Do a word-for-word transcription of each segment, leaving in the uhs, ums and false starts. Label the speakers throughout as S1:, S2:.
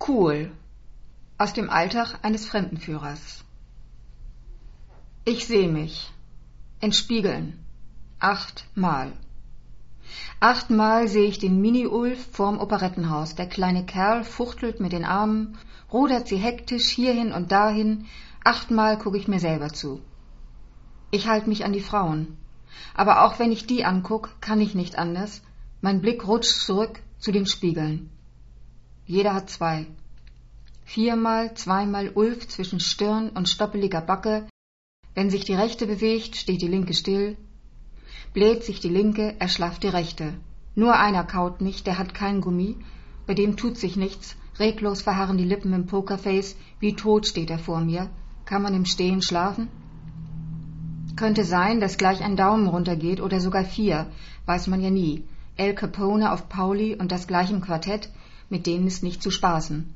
S1: Cool. Aus dem Alltag eines Fremdenführers. Ich sehe mich. In Spiegeln. Achtmal. Achtmal sehe ich den Mini-Ulf vorm Operettenhaus. Der kleine Kerl fuchtelt mit den Armen, rudert sie hektisch hierhin und dahin. Achtmal gucke ich mir selber zu. Ich halte mich an die Frauen. Aber auch wenn ich die anguck, kann ich nicht anders. Mein Blick rutscht zurück zu den Spiegeln. Jeder hat zwei. Viermal, zweimal Ulf zwischen Stirn und stoppeliger Backe. Wenn sich die rechte bewegt, steht die linke still. Bläht sich die linke, erschlafft die rechte. Nur einer kaut nicht, der hat kein Gummi. Bei dem tut sich nichts. Reglos verharren die Lippen im Pokerface. Wie tot steht er vor mir. Kann man im Stehen schlafen? Könnte sein, dass gleich ein Daumen runtergeht oder sogar vier. Weiß man ja nie. Al Capone auf Pauli und das gleich im Quartett. Mit denen ist nicht zu spaßen.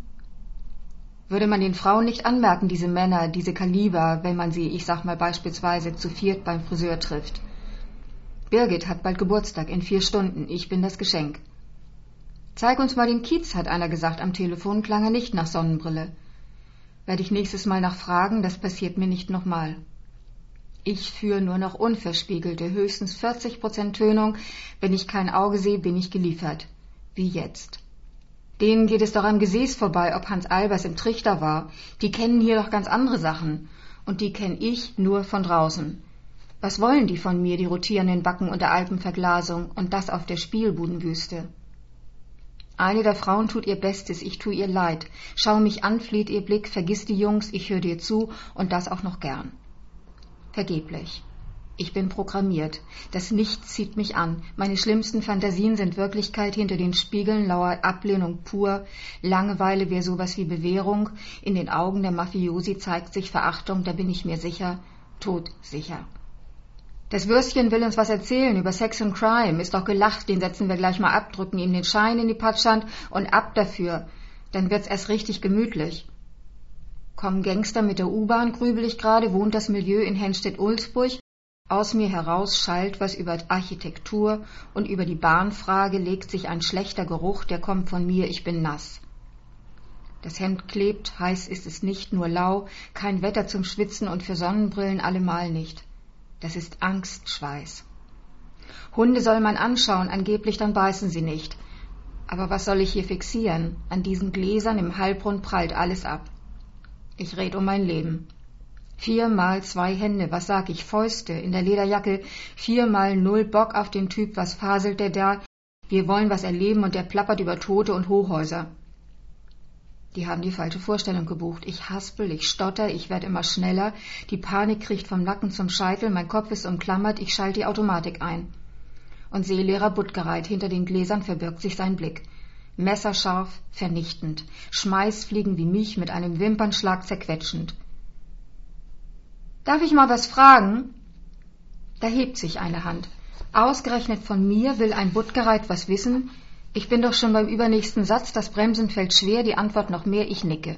S1: Würde man den Frauen nicht anmerken, diese Männer, diese Kaliber, wenn man sie, ich sag mal beispielsweise, zu viert beim Friseur trifft. Birgit hat bald Geburtstag, in vier Stunden, ich bin das Geschenk. Zeig uns mal den Kiez, hat einer gesagt am Telefon, klang er nicht nach Sonnenbrille. Werde ich nächstes Mal nachfragen, das passiert mir nicht nochmal. Ich führe nur noch unverspiegelte, höchstens vierzig Prozent Tönung, wenn ich kein Auge sehe, bin ich geliefert. Wie jetzt. Denen geht es doch am Gesäß vorbei, ob Hans Albers im Trichter war. Die kennen hier doch ganz andere Sachen. Und die kenn ich nur von draußen. Was wollen die von mir, die rotierenden Backen unter Alpenverglasung und das auf der Spielbudenwüste? Eine der Frauen tut ihr Bestes, ich tu ihr leid. Schau mich an, fleht ihr Blick, vergiss die Jungs, ich hör dir zu und das auch noch gern. Vergeblich. Ich bin programmiert. Das Nichts zieht mich an. Meine schlimmsten Fantasien sind Wirklichkeit, hinter den Spiegeln lauert Ablehnung pur. Langeweile wäre sowas wie Bewährung. In den Augen der Mafiosi zeigt sich Verachtung, da bin ich mir sicher. Todsicher. Das Würstchen will uns was erzählen über Sex und Crime. Ist doch gelacht, den setzen wir gleich mal ab, drücken ihm den Schein in die Patschhand und ab dafür. Dann wird's erst richtig gemütlich. Kommen Gangster mit der U-Bahn, grübel ich gerade, wohnt das Milieu in Henstedt-Ulzburg. Aus mir heraus schallt was über Architektur und über die Bahnfrage legt sich ein schlechter Geruch, der kommt von mir, ich bin nass. Das Hemd klebt, heiß ist es nicht, nur lau, kein Wetter zum Schwitzen und für Sonnenbrillen allemal nicht. Das ist Angstschweiß. Hunde soll man anschauen, angeblich dann beißen sie nicht. Aber was soll ich hier fixieren? An diesen Gläsern im Halbrund prallt alles ab. Ich red um mein Leben. Viermal zwei Hände, was sag ich, Fäuste in der Lederjacke, viermal null Bock auf den Typ, was faselt der da? Wir wollen was erleben und der plappert über Tote und Hochhäuser. Die haben die falsche Vorstellung gebucht. Ich haspel, ich stotter, ich werd immer schneller, die Panik kriecht vom Nacken zum Scheitel, mein Kopf ist umklammert, ich schalte die Automatik ein. Und sehe Lehrer Buttgereit, hinter den Gläsern verbirgt sich sein Blick. Messerscharf, vernichtend, Schmeißfliegen wie mich mit einem Wimpernschlag zerquetschend. Darf ich mal was fragen? Da hebt sich eine Hand. Ausgerechnet von mir will ein Buttgereit was wissen. Ich bin doch schon beim übernächsten Satz, das Bremsen fällt schwer, die Antwort noch mehr, ich nicke.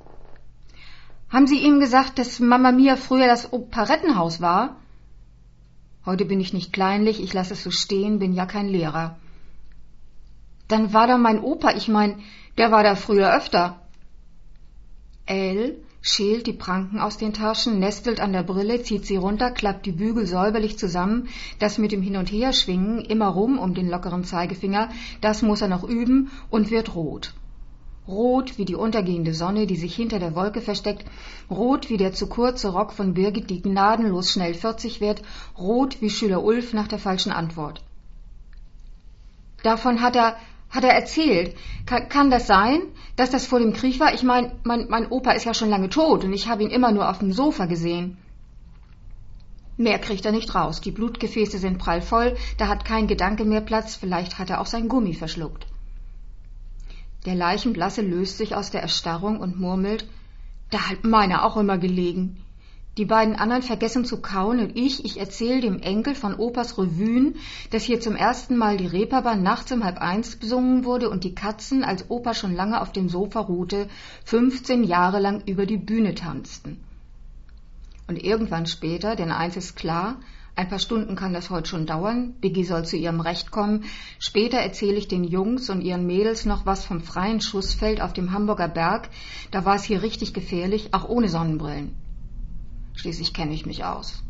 S1: Haben Sie ihm gesagt, dass Mama Mia früher das Operettenhaus war? Heute bin ich nicht kleinlich, ich lasse es so stehen, bin ja kein Lehrer. Dann war da mein Opa, ich mein, der war da früher öfter. El schält die Pranken aus den Taschen, nestelt an der Brille, zieht sie runter, klappt die Bügel säuberlich zusammen. Das mit dem Hin- und Herschwingen, immer rum um den lockeren Zeigefinger, das muss er noch üben und wird rot. Rot wie die untergehende Sonne, die sich hinter der Wolke versteckt, rot wie der zu kurze Rock von Birgit, die gnadenlos schnell vierzig wird, rot wie Schüler Ulf nach der falschen Antwort. Davon hat er Hat er erzählt. Kann, kann das sein, dass das vor dem Krieg war? Ich meine, mein, mein Opa ist ja schon lange tot und ich habe ihn immer nur auf dem Sofa gesehen. Mehr kriegt er nicht raus. Die Blutgefäße sind prallvoll, da hat kein Gedanke mehr Platz. Vielleicht hat er auch sein Gummi verschluckt. Der Leichenblasse löst sich aus der Erstarrung und murmelt, da hat meiner auch immer gelegen. Die beiden anderen vergessen zu kauen und ich, ich erzähle dem Enkel von Opas Revuen, dass hier zum ersten Mal die Reeperbahn nachts um halb eins besungen wurde und die Katzen, als Opa schon lange auf dem Sofa ruhte, fünfzehn Jahre lang über die Bühne tanzten. Und irgendwann später, denn eins ist klar, Ein paar Stunden kann das heute schon dauern. Biggie soll zu ihrem Recht kommen. Später erzähle ich den Jungs und ihren Mädels noch was vom freien Schussfeld auf dem Hamburger Berg. Da war es hier richtig gefährlich, auch ohne Sonnenbrillen. Schließlich kenne ich mich aus.